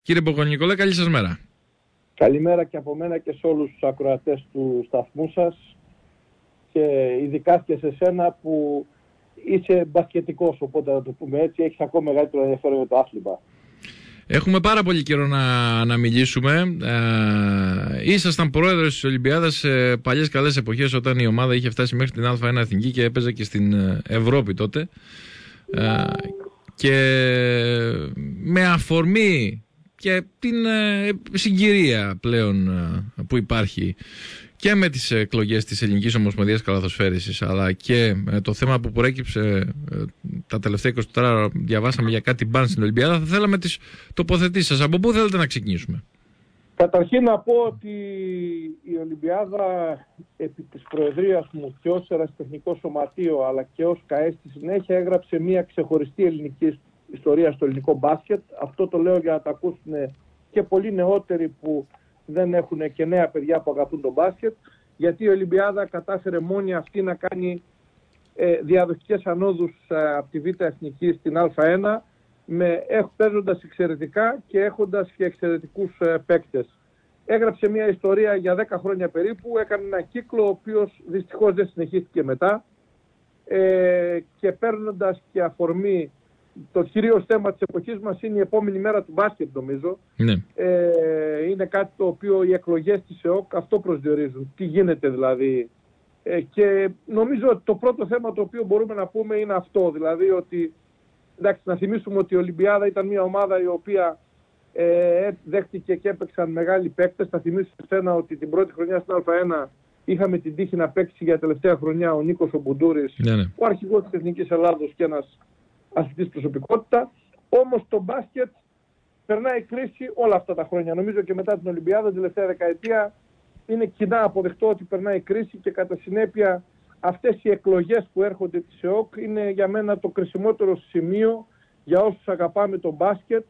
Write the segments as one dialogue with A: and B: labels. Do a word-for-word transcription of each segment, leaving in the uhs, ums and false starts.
A: Κύριε Ποκονικολά, καλή σας μέρα.
B: Καλημέρα και από μένα και σε όλους τους ακροατές του σταθμού σας και ειδικά και σε σένα που είσαι μπασκετικός, οπότε να το πούμε έτσι, έχεις ακόμα μεγαλύτερο ενδιαφέρον για το άθλημα.
A: Έχουμε πάρα πολύ καιρό να, να μιλήσουμε. Ε, ήσασταν πρόεδρος της Ολυμπιάδας σε παλιές καλές εποχές, όταν η ομάδα είχε φτάσει μέχρι την Α1 Εθνική και έπαιζε και στην Ευρώπη τότε. Ε, και με αφορμή και την ε, συγκυρία πλέον ε, που υπάρχει και με τις εκλογές της Ελληνικής Ομοσπονδίας Καλαθοσφαίρισης, αλλά και ε, το θέμα που προέκυψε ε, τα τελευταία είκοσι τέσσερις ώρα, διαβάσαμε για κάτι μπαν στην Ολυμπιάδα, θα θέλαμε τις τοποθετήσεις σας. Από πού θέλετε να ξεκινήσουμε?
B: Καταρχήν να πω ότι η Ολυμπιάδα επί της προεδρίας μου και ως ερασιτεχνικό σωματείο αλλά και ως ΚΑΕ στη συνέχεια έγραψε μια ξεχωριστή ελληνική ιστορία στο ελληνικό μπάσκετ. Αυτό το λέω για να τα ακούσουν και πολλοί νεότεροι που δεν έχουν και νέα παιδιά που αγαπούν τον μπάσκετ, γιατί η Ολυμπιάδα κατάφερε μόνη αυτή να κάνει ε, διαδοχικές ανόδους ε, από τη Β' Εθνική στην Α1, με, παίζοντας εξαιρετικά και έχοντας και εξαιρετικούς ε, παίκτες. Έγραψε μια ιστορία για δέκα χρόνια περίπου, έκανε ένα κύκλο ο οποίος δυστυχώς δεν συνεχίστηκε μετά, ε, και παίρνοντας και αφορμή το κυρίως θέμα της εποχής μας είναι η επόμενη μέρα του μπάσκετ, νομίζω.
A: Ναι.
B: Ε, είναι κάτι το οποίο οι εκλογές της ΕΟΚ αυτό προσδιορίζουν. Τι γίνεται δηλαδή. Ε, και νομίζω ότι το πρώτο θέμα το οποίο μπορούμε να πούμε είναι αυτό. Δηλαδή ότι, εντάξει, να θυμίσουμε ότι η Ολυμπιάδα ήταν μια ομάδα η οποία ε, δέχτηκε και έπαιξαν μεγάλοι παίκτες. Θα θυμίσω εσένα ότι την πρώτη χρονιά στην Α1 είχαμε την τύχη να παίξει για τελευταία χρονιά ο Νίκος ο Μπουντούρης,
A: ναι, ναι.
B: ο αρχηγός της Εθνικής Ελλάδος και ένας αθλητής προσωπικότητα. Όμως το μπάσκετ περνάει κρίση όλα αυτά τα χρόνια. Νομίζω και μετά την Ολυμπιάδα, την τελευταία δεκαετία, είναι κοινά αποδεκτό ότι περνάει κρίση και κατά συνέπεια αυτές οι εκλογές που έρχονται της ΕΟΚ είναι για μένα το κρισιμότερο σημείο για όσους αγαπάμε το μπάσκετ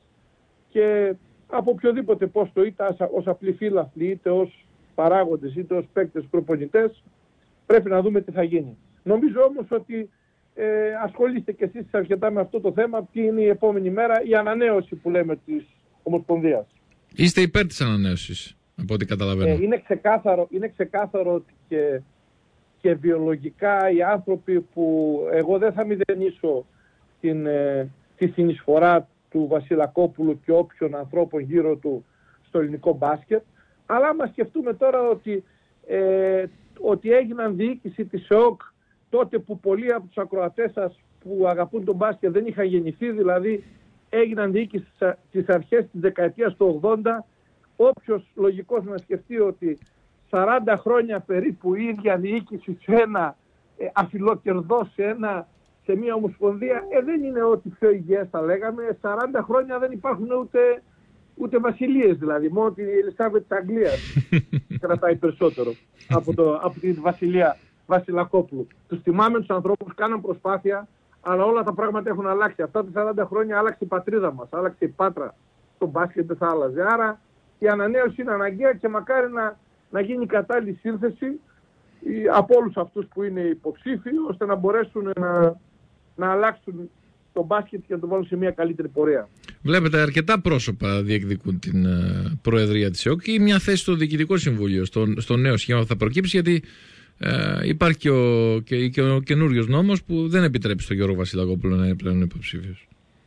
B: και από οποιοδήποτε πόστο, είτε ως απλοί φίλαθλοι, είτε ως παράγοντες, είτε ως παίκτες προπονητές, πρέπει να δούμε τι θα γίνει. Νομίζω όμως ότι Ε, ασχολείστε και εσείς αρκετά με αυτό το θέμα. Ποια είναι η επόμενη μέρα, η ανανέωση που λέμε της Ομοσπονδίας?
A: Είστε υπέρ της ανανέωσης, από ό,τι καταλαβαίνω.
B: Ε, είναι, ξεκάθαρο, είναι ξεκάθαρο ότι και, και βιολογικά οι άνθρωποι που εγώ δεν θα μηδενίσω την, ε, τη συνεισφορά του Βασιλακόπουλου και όποιων ανθρώπων γύρω του στο ελληνικό μπάσκετ, αλλά άμα σκεφτούμε τώρα ότι, ε, ότι έγιναν διοίκηση της ΕΟΚ τότε που πολλοί από τους ακροατές σας που αγαπούν τον μπάσκετ δεν είχαν γεννηθεί, δηλαδή έγιναν διοίκηση στις αρχές της δεκαετίας του ογδόντα, όποιος λογικός να σκεφτεί ότι σαράντα χρόνια περίπου η ίδια διοίκηση σε ένα ε, αφιλοκερδό, σε, ένα, σε μια ομοσπονδία, ε, δεν είναι ό,τι πιο υγιές θα λέγαμε. σαράντα χρόνια δεν υπάρχουν ούτε, ούτε βασιλείες, δηλαδή μόνο την Ελισάβετ της Αγγλίας κρατάει περισσότερο από, το, από την βασιλεία Βασιλακόπουλου. Τους θυμάμαι τους ανθρώπους, κάναν προσπάθεια, αλλά όλα τα πράγματα έχουν αλλάξει. Αυτά τα σαράντα χρόνια άλλαξε η πατρίδα μας, άλλαξε η Πάτρα. Το μπάσκετ δεν θα άλλαζε. Άρα η ανανέωση είναι αναγκαία και μακάρι να, να γίνει κατάλληλη σύνθεση από όλους αυτούς που είναι υποψήφιοι, ώστε να μπορέσουν να, να αλλάξουν το μπάσκετ και να το βάλουν σε μια καλύτερη πορεία.
A: Βλέπετε, αρκετά πρόσωπα διεκδικούν την uh, προεδρία της ΕΟΚ ή μια θέση στο Διοικητικό Συμβούλιο, στο, στο νέο σχήμα που θα προκύψει, γιατί Uh, υπάρχει και ο, και, και ο καινούριος νόμος που δεν επιτρέπει στον Γιώργο Βασιλακόπουλο να είναι πλέον υποψήφιος.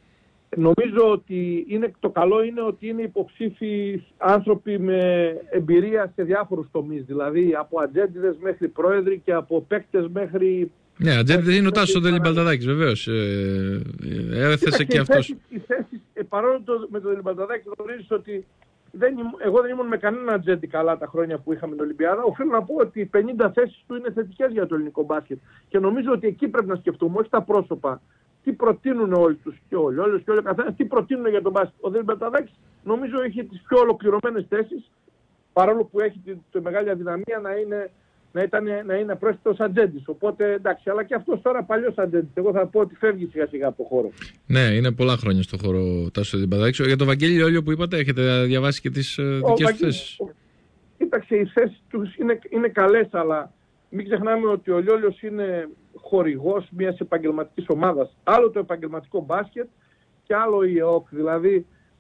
B: Νομίζω ότι είναι, το καλό είναι ότι είναι υποψήφιοι άνθρωποι με εμπειρία σε διάφορους τομείς. Δηλαδή από ατζέντιδες μέχρι πρόεδροι και από παίκτες μέχρι...
A: Ναι, ατζέντιδες είναι ο Τάσος Δελιμπαλταδάκης, βεβαίως. Ε, ε, έθεσε και αυτός.
B: Η θέση, ε, παρόλο το, με τον Δελιμπαλταδάκη γνωρίζεις ότι Δεν, εγώ δεν ήμουν με κανένα ατζέντη καλά τα χρόνια που είχαμε την Ολυμπιάδα. Οφείλω να πω ότι οι πενήντα θέσεις του είναι θετικές για το ελληνικό μπάσκετ. Και νομίζω ότι εκεί πρέπει να σκεφτούμε, όχι τα πρόσωπα. Τι προτείνουν όλοι τους και όλοι, όλους και όλοι ο καθένας, τι προτείνουν για τον μπάσκετ. Ο Δελιμπαλταδάκης νομίζω έχει τις πιο ολοκληρωμένες θέσεις, παρόλο που έχει τη, τη μεγάλη αδυναμία να είναι, να ήταν, να είναι πρόσθετος ατζέντης. Οπότε εντάξει, αλλά και αυτός τώρα παλιός ατζέντης. Εγώ θα πω ότι φεύγει σιγά σιγά από το χώρο.
A: Ναι, είναι πολλά χρόνια στο χώρο Τάσο Δελιμπαλταδάκη. Για τον Βαγγέλη Λιόλιο που είπατε, έχετε διαβάσει και τις δικές του θέσεις?
B: Κοίταξε, οι θέσεις του είναι, είναι καλές, αλλά μην ξεχνάμε ότι ο Λιόλιος είναι χορηγός μιας επαγγελματικής ομάδας. Άλλο το επαγγελματικό μπάσκετ και άλλο η ΕΟΚ. Δηλαδή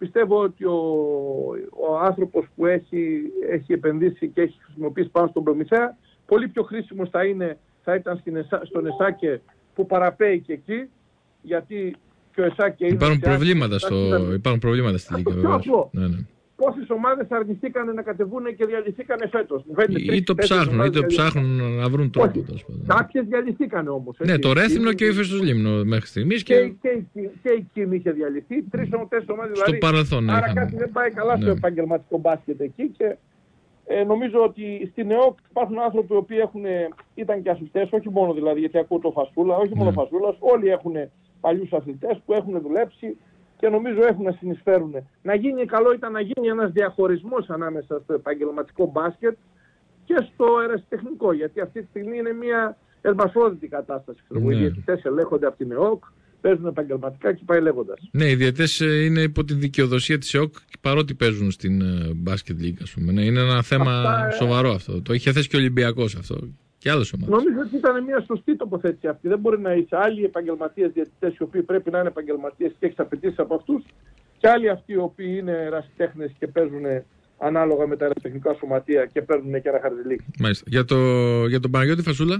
B: πιστεύω ότι ο, ο άνθρωπος που έχει, έχει επενδύσει και έχει χρησιμοποιήσει πάνω στον Προμηθέα, πολύ πιο χρήσιμος θα, είναι, θα ήταν στην Εσά, στον Εσάκε που παραπέει και εκεί, γιατί και ο Εσάκε είναι...
A: Υπάρχουν προβλήματα, στο... Υπάρχουν προβλήματα στη Λίγκα, βεβαίως. Ναι, ναι.
B: Πόσες ομάδες αρνηθήκαν να κατεβούν και διαλυθήκαν φέτος.
A: Ή το ψάχνουν, ή το ψάχνουν να βρουν τρόπο.
B: Κάποιες διαλυθήκαν όμως.
A: Ναι, το Ρέθυμνο και ο Ηφαιστός Λίμνο μέχρι στιγμής.
B: Και, και, και, και η Κίμ είχε διαλυθεί. Τρεις τέσσερις ομάδες δηλαδή.
A: Στο παρελθόν, ναι.
B: Άρα κάτι δεν πάει καλά, ναι, στο επαγγελματικό μπάσκετ εκεί. Και ε, νομίζω ότι στην ΕΟΚ υπάρχουν άνθρωποι οι οποίοι έχουν, ήταν και αθλητές, όχι μόνο δηλαδή, γιατί ακούω το Φασούλα, όχι μόνο ναι. Φασούλας, όλοι έχουν παλιούς αθλητές που έχουν δουλέψει και νομίζω έχουν να συνεισφέρουν. Να γίνει, καλό ήταν να γίνει ένας διαχωρισμός ανάμεσα στο επαγγελματικό μπάσκετ και στο ερασιτεχνικό, γιατί αυτή τη στιγμή είναι μια ελπασόδητη κατάσταση. Ναι. Οι διαιτητές ελέγχονται από την ΕΟΚ, παίζουν επαγγελματικά και πάει λέγοντας.
A: Ναι, οι διαιτητές είναι υπό τη δικαιοδοσία της ΕΟΚ παρότι παίζουν στην μπάσκετ λίγκα, ας πούμε. Ναι, είναι ένα θέμα αυτά, σοβαρό αυτό. Το είχε θέσει και ο Ολυμπιακός αυτό. Και άλλες ομάδες.
B: Νομίζω ότι ήταν μια σωστή τοποθέτηση αυτή. Δεν μπορεί να είσαι άλλοι επαγγελματίες διαιτητές οι οποίοι πρέπει να είναι επαγγελματίες και έχεις απαιτήσεις από αυτούς, και άλλοι αυτοί οι οποίοι είναι ερασιτέχνες και παίζουν ανάλογα με τα ερασιτεχνικά σωματεία και παίρνουν και ένα χαρτζηλίκι.
A: Μάλιστα. Για, το, για τον Παναγιώτη Φασούλα.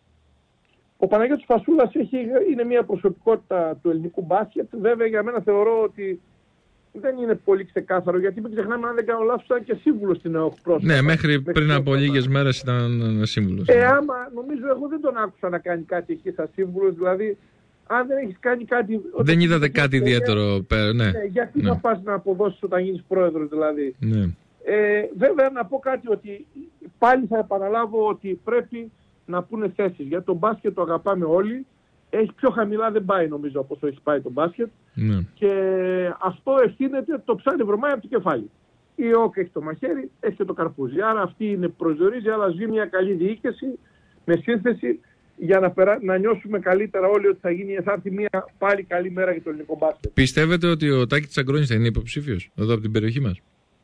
B: Ο Παναγιώτης Φασούλας έχει, είναι μια προσωπικότητα του ελληνικού μπάσκετ. Βέβαια για μένα θεωρώ ότι δεν είναι πολύ ξεκάθαρο, γιατί μην ξεχνάμε, αν δεν κάνω λάθος, ήταν και σύμβουλος στην ΕΟΚ πρόσφατα.
A: Ναι, μέχρι πριν από λίγες μέρες ήταν σύμβουλος.
B: Ε, άμα, νομίζω, εγώ δεν τον άκουσα να κάνει κάτι εκεί σαν σύμβουλος, δηλαδή, αν δεν έχεις κάνει κάτι...
A: Δεν είδατε κάτι ιδιαίτερο πέρα, ναι.
B: ναι. Γιατί
A: ναι.
B: θα πας να αποδώσεις όταν γίνεις πρόεδρος, δηλαδή.
A: Ναι.
B: Ε, βέβαια, να πω κάτι, ότι πάλι θα επαναλάβω ότι πρέπει να πούνε θέσεις, γιατί το μπάσκετ το αγαπάμε όλοι. Έχει πιο χαμηλά δεν πάει νομίζω από όσο έχει πάει το μπάσκετ.
A: Ναι.
B: Και αυτό ευθύνεται, το ψάρι βρωμάει από το κεφάλι. Η ΕΟΚ έχει το μαχαίρι, έχει και το καρπούζι. Άρα αυτή είναι προσδιορίζει, αλλά ζει μια καλή διοίκηση με σύνθεση για να, περά... να νιώσουμε καλύτερα όλοι ότι θα, γίνει, θα έρθει μια πάλι καλή μέρα για το ελληνικό μπάσκετ.
A: Πιστεύετε ότι ο Τάκης Τσαγκρόνης θα είναι υποψήφιος εδώ από την περιοχή μας?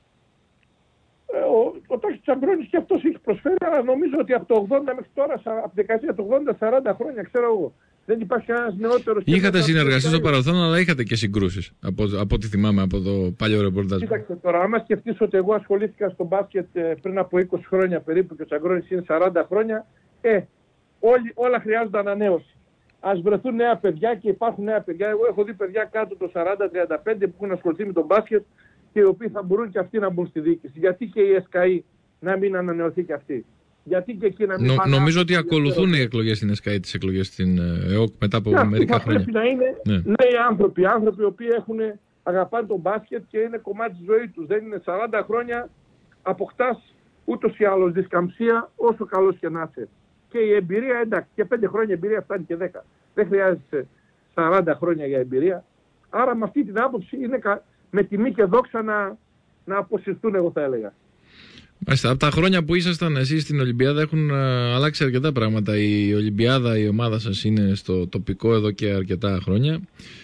B: Ε, ο ο Τάκης Τσαγκρόνης και αυτός έχει προσφέρει, αλλά νομίζω ότι από το ογδόντα μέχρι τώρα, από τη δεκαετία του ογδόντα σαράντα χρόνια, ξέρω εγώ. Δεν υπάρχει κανένας νεότερος.
A: Είχατε συνεργαστεί στο παρελθόν, αλλά είχατε και συγκρούσεις. Από, από ό,τι θυμάμαι από το παλιό ρεπορτάζ.
B: Κοίταξε τώρα, άμα σκεφτείς ότι εγώ ασχολήθηκα στο μπάσκετ πριν από είκοσι χρόνια περίπου και ο Τσαγκρόνης είναι σαράντα χρόνια, ε, όλοι, όλα χρειάζονται ανανέωση. Ας βρεθούν νέα παιδιά και υπάρχουν νέα παιδιά. Εγώ έχω δει παιδιά κάτω το σαράντα τριάντα πέντε που έχουν ασχοληθεί με τον μπάσκετ και οι οποίοι θα μπορούν και αυτοί να μπουν στη διοίκηση. Γιατί και η ΕΣΚΑΗ να μην ανανεωθεί και αυτή? Γιατί και εκεί να μην
A: Νο, νομίζω ότι ακολουθούν οι εκλογές στην ΕΣΚΑΗ τις εκλογές στην ΕΟΚ μετά από
B: ναι,
A: μερικά
B: θα
A: χρόνια.
B: Πρέπει να είναι ναι. νέοι άνθρωποι, άνθρωποι οι οποίοι έχουν, αγαπάνε τον μπάσκετ και είναι κομμάτι της ζωής τους. Δεν είναι σαράντα χρόνια, αποκτάς ούτως ή άλλως δισκαμψία όσο καλός και να είσαι. Και η εμπειρία, εντάξει, και πέντε χρόνια εμπειρία φτάνει και δέκα. Δεν χρειάζεται σαράντα χρόνια για εμπειρία. Άρα με αυτή την άποψη είναι με τιμή και δόξα να, να αποσυρθούν, εγώ θα έλεγα.
A: Μάλιστα, από τα χρόνια που ήσασταν εσείς στην Ολυμπιάδα έχουν α, αλλάξει αρκετά πράγματα. Η Ολυμπιάδα, η ομάδα σας είναι στο τοπικό εδώ και αρκετά χρόνια.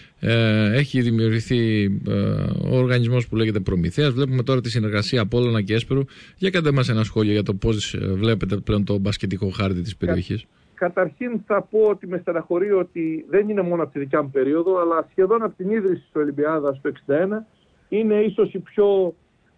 A: Ε, έχει δημιουργηθεί ε, ο οργανισμός που λέγεται Προμηθέας. Βλέπουμε τώρα τη συνεργασία Απόλλωνα και Έσπερου. Για κάντε μας ένα σχόλιο για το πώς βλέπετε πλέον το μπασκετικό χάρτη της περιοχής.
B: Κα, καταρχήν θα πω ότι με στεναχωρεί ότι δεν είναι μόνο από τη δικιά μου περίοδο, αλλά σχεδόν από την ίδρυση της Ολυμπιάδας το εξήντα ένα είναι ίσως η πιο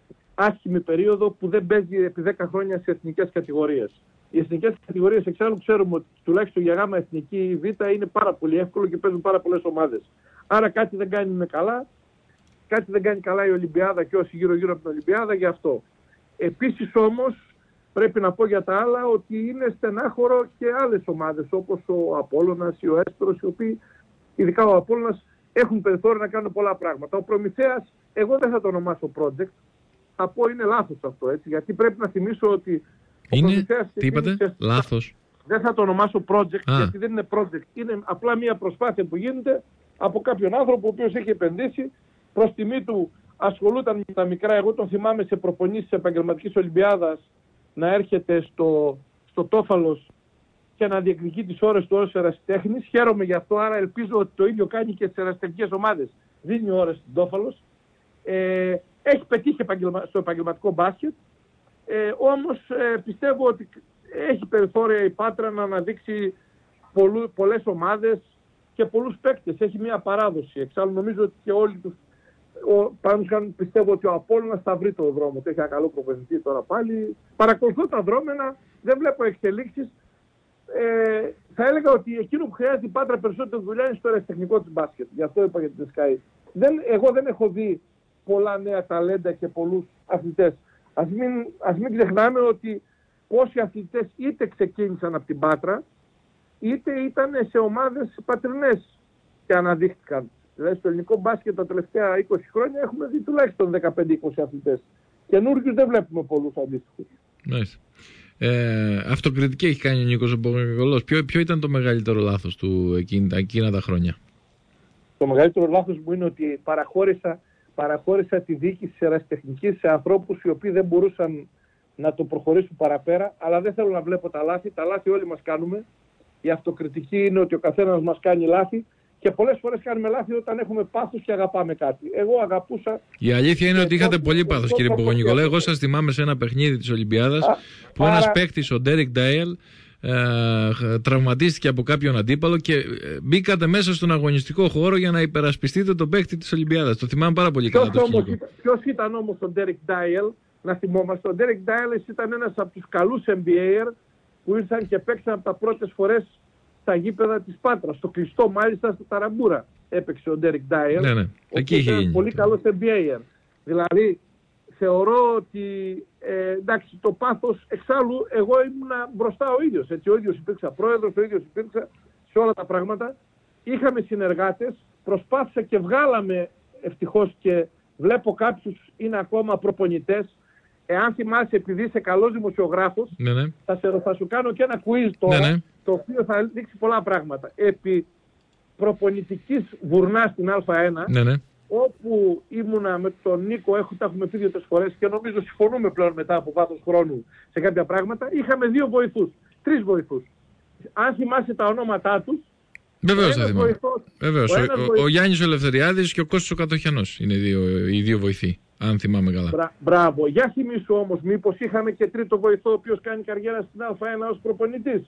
B: άσχημη περίοδο που δεν παίζει επί δέκα χρόνια σε εθνικές κατηγορίες. Οι εθνικές κατηγορίες εξάλλου ξέρουμε ότι τουλάχιστον για γάμα εθνική Β είναι πάρα πολύ εύκολο και παίζουν πάρα πολλές ομάδες. Άρα κάτι δεν κάνει με καλά, κάτι δεν κάνει καλά η Ολυμπιάδα και όσοι γύρω-γύρω από την Ολυμπιάδα γι' αυτό. Επίσης όμως πρέπει να πω για τα άλλα ότι είναι στενάχωρο και άλλες ομάδες όπως ο Απόλλωνας ή ο Έσπερος, οι οποίοι, ειδικά ο Απόλλωνας, έχουν περιθώριο να κάνουν πολλά πράγματα. Ο Προμηθέας, εγώ δεν θα το ονομάσω project, θα πω είναι λάθος αυτό, έτσι, γιατί πρέπει να θυμίσω ότι
A: είναι, τι είπατε, σε... λάθος.
B: Δεν θα το ονομάσω project, Α. γιατί δεν είναι project. Είναι απλά μια προσπάθεια που γίνεται από κάποιον άνθρωπο ο οποίος έχει επενδύσει, προς τιμή του ασχολούταν με τα μικρά. Εγώ τον θυμάμαι σε προπονήσεις επαγγελματικής Ολυμπιάδας να έρχεται στο, στο Τόφαλος και να διεκδικεί τις ώρες του ως ερασιτέχνης. Χαίρομαι γι' αυτό, άρα ελπίζω ότι το ίδιο κάνει και στις ερασιτεχνικές ομάδες. Δίνει ώρες στην Τόφαλος. Ε, έχει πετύχει στο επαγγελματικό μπάσκετ. Ε, όμως ε, πιστεύω ότι έχει περιθώρια η Πάτρα να αναδείξει πολλού, πολλές ομάδες και πολλούς παίκτες. Έχει μια παράδοση. Εξάλλου νομίζω ότι και όλοι τους Πάνω πιστεύω ότι ο Απόλλωνας θα βρει τον δρόμο του. Έχει ένα καλό προπονητή τώρα πάλι. Παρακολουθώ τα δρόμενα, δεν βλέπω εξελίξεις. Ε, θα έλεγα ότι εκείνο που χρειάζεται η Πάτρα περισσότερη δουλειά είναι στο ερασιτεχνικό της μπάσκετ. Γι' αυτό είπα για την Sky. Δεν, εγώ δεν έχω δει πολλά νέα ταλέντα και πολλούς αθλητές. Ας μην, ας μην ξεχνάμε ότι πόσοι αθλητές είτε ξεκίνησαν από την Πάτρα, είτε ήταν σε ομάδες πατρινές και αναδείχθηκαν. Δηλαδή στο ελληνικό μπάσκετ τα τελευταία είκοσι χρόνια έχουμε δει τουλάχιστον δεκαπέντε είκοσι αθλητές. Καινούργιους δεν βλέπουμε πολλούς αντίστοιχους.
A: Μάλιστα. Ε, αυτοκριτική έχει κάνει ο Νίκος Μπογνικολός. Ποιο, ποιο ήταν το μεγαλύτερο λάθος του εκείνα, εκείνα τα χρόνια?
B: Το μεγαλύτερο λάθος μου είναι ότι παραχώρησα, παραχώρησα τη διοίκηση της ερασιτεχνικής σε ανθρώπους οι οποίοι δεν μπορούσαν να το προχωρήσουν παραπέρα, αλλά δεν θέλω να βλέπω τα λάθη. Τα λάθη όλοι μας κάνουμε. Η αυτοκριτική είναι ότι ο καθένας μας κάνει λάθη. Και πολλές φορές κάνουμε λάθη όταν έχουμε πάθος και αγαπάμε κάτι. Εγώ αγαπούσα...
A: Η αλήθεια είναι ότι είχατε πολύ πάθος, κύριε Πογονικολά. Εγώ σας θυμάμαι σε ένα παιχνίδι της Ολυμπιάδας Α, που άρα... ένας παίκτης, ο Ντέρικ Ντάιελ, ε, τραυματίστηκε από κάποιον αντίπαλο και μπήκατε μέσα στον αγωνιστικό χώρο για να υπερασπιστείτε τον παίκτη της Ολυμπιάδας. Το θυμάμαι πάρα πολύ καλά το σκηνικό.
B: Ποιος ήταν όμως ο Ντέρικ Ντάιελ? Να θυμόμαστε. Ο Ντέρικ Ντάιελ ήταν ένας από τους καλούς N B A που ήρθαν και παίξαν από τα πρώτες φορές στα γήπεδα της Πάτρας, στο κλειστό μάλιστα στο Ταραμπούρα έπαιξε ο Ντέρικ Ντάιελ.
A: Ναι, ναι. Εκεί είχε γίνει.
B: Πολύ καλός N B A. Δηλαδή θεωρώ ότι ε, εντάξει, το πάθος εξάλλου εγώ ήμουνα μπροστά ο ίδιος. Έτσι, ο ίδιος υπήρξα πρόεδρος, ο ίδιος υπήρξα σε όλα τα πράγματα. Είχαμε συνεργάτες, προσπάθησα και βγάλαμε ευτυχώς και βλέπω κάποιους είναι ακόμα προπονητές. Εάν θυμάσαι, επειδή είσαι καλός δημοσιογράφος,
A: ναι, ναι.
B: Θα, σε, θα σου κάνω και ένα quiz τώρα, ναι, ναι. Το οποίο θα δείξει πολλά πράγματα. Επί προπονητικής βουρνάς στην Α1,
A: ναι, ναι.
B: όπου ήμουνα με τον Νίκο, έχω, τα έχουμε πει δύο-τρεις φορές και νομίζω συμφωνούμε πλέον μετά από βάθος χρόνου σε κάποια πράγματα, είχαμε δύο βοηθούς, τρεις βοηθούς. Αν θυμάσαι τα ονόματά τους,
A: βεβαίως θα θυμάμαι. Βεβαίως. Ο, ο, ο, ο Γιάννης ο Ελευθεριάδης και ο Κώστας ο Κατοχιανός είναι δύο, οι δύο βοηθοί, αν θυμάμαι καλά.
B: Μπρα, μπράβο. Για θυμίσου όμως, μήπως είχαμε και τρίτο βοηθό, ο οποίος κάνει καριέρα στην Α1 ως προπονητής.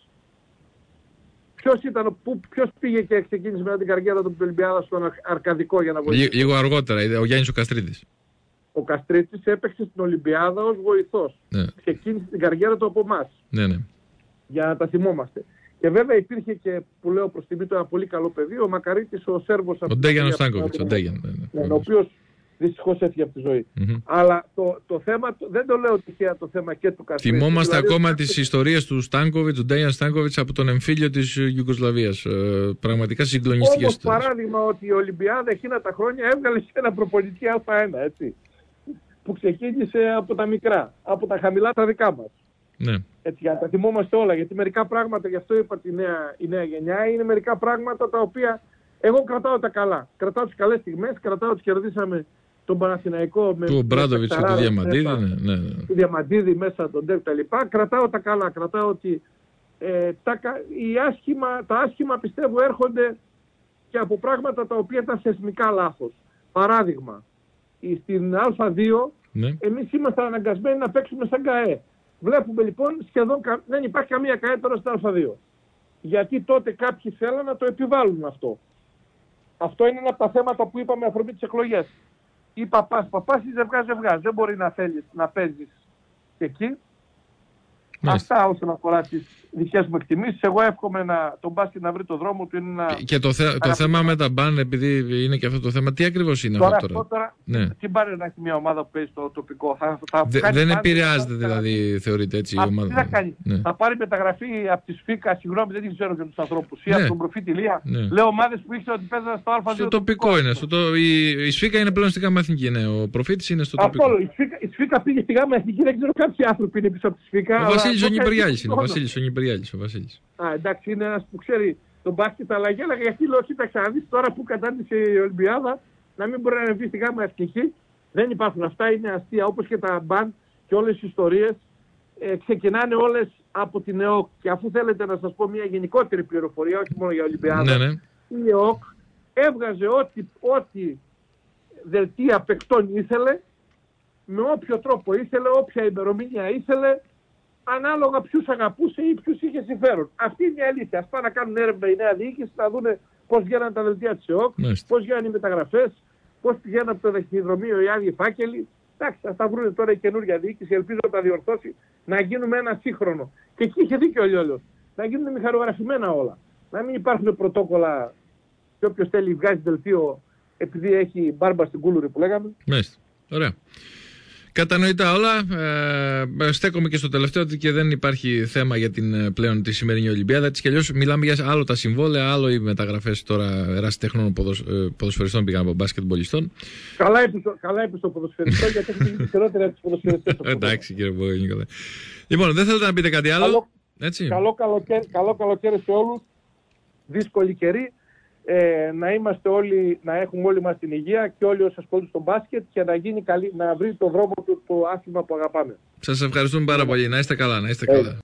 B: Ποιος ήταν, που, ποιος πήγε και ξεκίνησε μετά την καριέρα του Ολυμπιάδα στον Αρκαδικό για να βοηθήσει?
A: Λί, λίγο αργότερα, ο Γιάννης ο Καστρίτης.
B: Ο Καστρίτης έπαιξε στην Ολυμπιάδα ως βοηθός.
A: Ναι.
B: Ξεκίνησε την καριέρα του από εμάς.
A: Ναι, ναι.
B: Για να τα θυμόμαστε. Και βέβαια υπήρχε και, που λέω προς τιμή του, ένα πολύ καλό παιδί, ο Μακαρίτης, ο Σέρβος.
A: Ο Ντέγιαν ο Στάνκοβιτς. Ο Ντέγιαν.
B: Ναι, ο οποίος δυστυχώς έφυγε από τη ζωή.
A: Mm-hmm.
B: Αλλά το, το θέμα, δεν το λέω τυχαία το θέμα και του Καστρίτη.
A: Θυμόμαστε
B: δηλαδή,
A: ακόμα τις ιστορίες του Στάνκοβιτς, του Ντέγιαν Στάνκοβιτς από τον εμφύλιο της Ιουγκοσλαβίας. Ε, πραγματικά συγκλονιστικές.
B: Όμως παράδειγμα ότι η Ολυμπιάδα εκείνα τα χρόνια έβγαλε και ένα προπονητή Α1, έτσι. Που ξεκίνησε από τα μικρά, από τα χαμηλά τα δικά μας.
A: Ναι.
B: Έτσι, για να τα θυμόμαστε όλα, γιατί μερικά πράγματα, γι' αυτό είπα τη νέα, η νέα γενιά, είναι μερικά πράγματα τα οποία εγώ κρατάω τα καλά. Κρατάω τις καλές στιγμές, κρατάω ότι κερδίσαμε τον Παναθηναϊκό με
A: του Μπράντοβιτς και του Διαμαντίδη, ναι, ναι, ναι.
B: του Διαμαντίδη μέσα τον Ντέρ τα λοιπά. Κρατάω τα καλά, κρατάω ότι ε, τα, οι άσχημα, τα άσχημα πιστεύω έρχονται και από πράγματα τα οποία ήταν θεσμικά λάθος. Παράδειγμα, στην Α2 ναι. Εμείς ήμασταν αναγκασμένοι να παίξουμε σαν ΚΑΕ. Βλέπουμε λοιπόν σχεδόν δεν υπάρχει καμία ΚΑΕ τώρα στην Α2. Γιατί τότε κάποιοι θέλουν να το επιβάλλουν αυτό. Αυτό είναι ένα από τα θέματα που είπαμε αφορμή τις εκλογές. Ή παπάς, παπάς ή ζευγάς, ζευγάς. Δεν μπορεί να θέλεις να παίζεις εκεί. Μάλιστα. Αυτά όσον αφορά τις δικές μου εκτιμήσεις. Εγώ εύχομαι να, τον μπάσκετ να βρει το δρόμο του. Είναι ένα...
A: Και το, θε, το θέμα με τα μπαν, επειδή είναι και αυτό το θέμα, τι ακριβώς είναι
B: τώρα,
A: αυτό τώρα?
B: τώρα
A: ναι.
B: Τι μπάνε να έχει μια ομάδα που παίζει στο τοπικό? Θα, θα
A: Δε, δεν επηρεάζεται δηλαδή, θεωρείται έτσι η ομάδα?
B: Τι θα κάνει? Ναι. Θα πάρει μεταγραφή από τη ΣΦΙΚΑ, συγγνώμη δεν την ξέρω για τους ανθρώπους, ή ναι. από τον Προφήτη Λία. Ναι. Λέω ομάδες που ήξερα ότι παίζανε στο Α2.
A: Στο τοπικό είναι. Στο το, η, η ΣΦΙΚΑ είναι πλέον στη ΓΑΜΑ Εθνική. Ναι. Ο Προφήτης είναι στο τοπικό.
B: Αυτό, η, ΣΦΙΚΑ, η ΣΦΙΚΑ πήγε στη ΓΑΜΑ Εθνική, δεν ξέρω κάποιοι άνθρωποι είναι πίσω από τη ΣΦΙΚΑ.
A: Ο Βασίλης ο Νιπεριάλης είναι. Ο Βασίλης ο Νιπεριάλης.
B: Α, εντάξει, είναι ένας που ξέρει τον μπάσκετ, αλλά γέλαγα γιατί λέω, κοίταξε να δεις τώρα που κατάντησε η Ολυμπιάδα να μην μπορεί να ανεβεί στη ΓΑΜΑ Εθνική. Δεν υπάρχουν αυτά, είναι αστεία, όπως και τα μπαν και όλες οι ιστορίες ε, ξεκινάνε όλες από την ΕΟΚ. Και αφού θέλετε να σας πω μια γενικότερη πληροφορία, όχι μόνο για Ολυμπιάδα,
A: ναι, ναι.
B: η ΕΟΚ έβγαζε ό,τι, ό,τι δελτία παικτών ήθελε, με όποιο τρόπο ήθελε, όποια ημερομηνία ήθελε, ανάλογα ποιους αγαπούσε ή ποιους είχε συμφέρον. Αυτή είναι η αλήθεια. Ας πάνε να κάνουν έρευνα η νέα διοίκηση, να δουν πώς γίνανε τα δελτία της ΕΟΚ, πώς γίνανε οι μεταγραφές, πώς πηγαίνουν από το ταχυδρομείο οι άδειοι φάκελοι. Εντάξει, θα τα βρουν τώρα η καινούργια διοίκηση, ελπίζω να τα διορθώσει, να γίνουμε ένα σύγχρονο. Και εκεί είχε δίκιο ο Λιόλιος. Να γίνουν μηχανογραφημένα όλα. Να μην υπάρχουν πρωτόκολλα και όποιος θέλει βγάζει δελτίο επειδή έχει μπάρμπα στην κούλουρη που λέγαμε.
A: Μάλιστα. Ωραία. Κατανοητά όλα. Ε, στέκομαι και στο τελευταίο ότι και δεν υπάρχει θέμα για την πλέον τη σημερινή Ολυμπιάδα. Έτσι κι αλλιώς μιλάμε για άλλο τα συμβόλαια, άλλο οι μεταγραφές τώρα ερασιτέχνων ποδοσ, ποδοσφαιριστών πήγαν από μπάσκετμπολιστών.
B: Καλά είπε καλά στο ποδοσφαιριστό, γιατί έχει γίνει χειρότερα από τους ποδοσφαιριστές.
A: Εντάξει κύριε Πογενικολέ. Λοιπόν, δεν θέλετε να πείτε κάτι άλλο.
B: Καλό,
A: έτσι.
B: καλό, καλοκαίρι, καλό καλοκαίρι σε όλους. Δύσκολη καιρή. Ε, να είμαστε όλοι, να έχουμε όλοι μας την υγεία και όλοι όσοι ασχολούνται στο μπάσκετ και να, γίνει καλή, να βρει το δρόμο του το άθλημα που αγαπάμε.
A: Σας ευχαριστούμε πάρα πολύ. Να είστε καλά. Να είστε καλά.